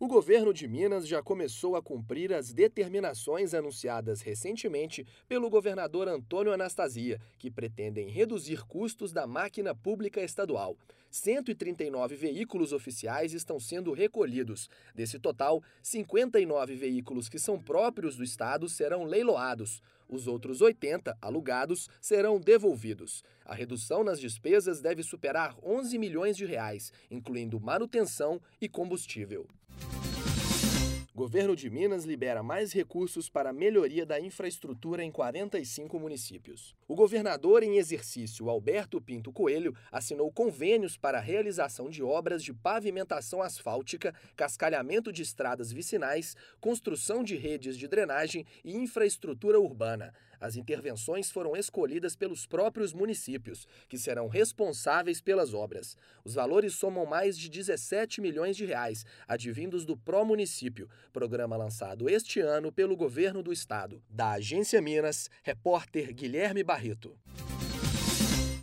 governo de Minas já começou a cumprir as determinações anunciadas recentemente pelo governador Antônio Anastasia, que pretendem reduzir custos da máquina pública estadual. 139 veículos oficiais estão sendo recolhidos. Desse total, 59 veículos que são próprios do estado serão leiloados. Os outros 80, alugados, serão devolvidos. A redução nas despesas deve superar 11 milhões de reais, incluindo manutenção e combustível. Governo de Minas libera mais recursos para a melhoria da infraestrutura em 45 municípios. O governador em exercício, Alberto Pinto Coelho, assinou convênios para a realização de obras de pavimentação asfáltica, cascalhamento de estradas vicinais, construção de redes de drenagem e infraestrutura urbana. As intervenções foram escolhidas pelos próprios municípios, que serão responsáveis pelas obras. Os valores somam mais de 17 milhões de reais, advindos do Pró-Município, programa lançado este ano pelo governo do estado. Da Agência Minas, repórter Guilherme Barreto.